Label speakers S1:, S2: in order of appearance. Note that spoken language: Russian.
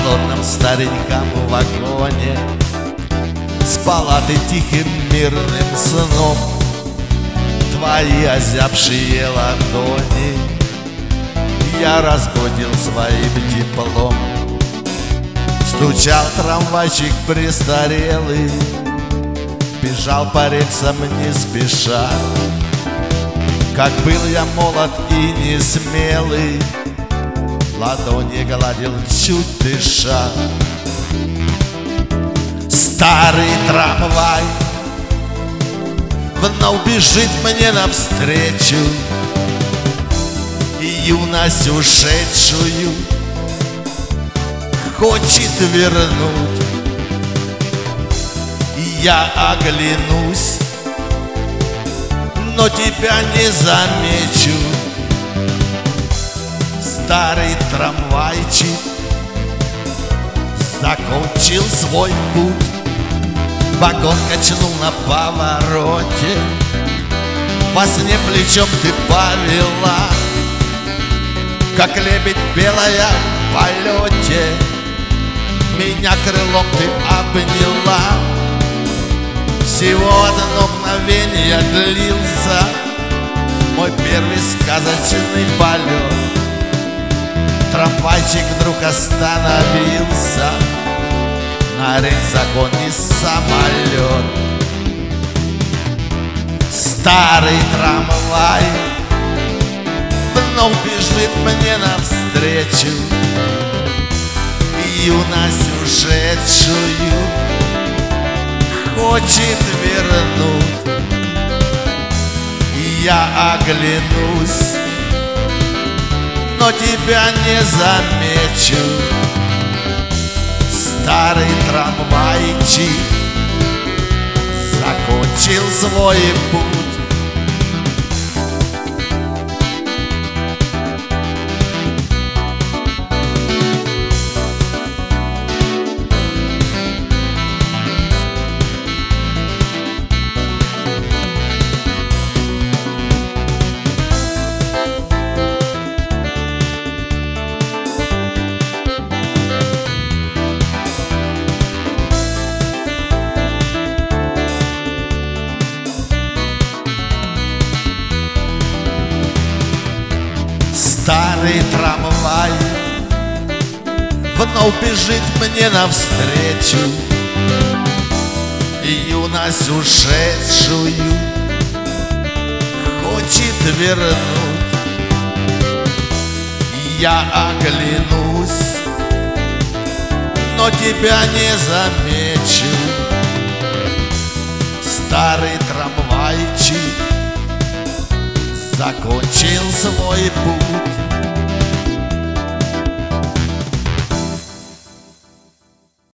S1: холодном стареньком вагоне спала ты тихим мирным сном. Твои озябшие ладони я разбудил своим теплом. Стучал трамвайчик престарелый, бежал по рельсам не спеша. Как был я молод и не смелый, ладони гладил чуть дыша. Старый трамвай вновь бежит мне навстречу, и юность ушедшую хочет вернуть. И я оглянусь, но тебя не замечу. Старый трамвайчик закончил свой путь. Вагон качнул на повороте, во сне плечом ты повела, как лебедь белая в полете. Меня крылом ты обняла. Всего одно мгновение длился мой первый сказочный полет. Трамвайчик вдруг остановился, на рельсах он не самолет. Старый трамвай вновь бежит мне навстречу, и юность ушедшую хочет вернуть. И я оглянусь, но тебя не замечу. Старый трамвайчик закончил свой путь. Старый трамвай вновь бежит мне навстречу, и юность ушедшую хочет вернуть. И я оглянусь, но тебя не замечу. Старый трамвайчик закончил свой путь.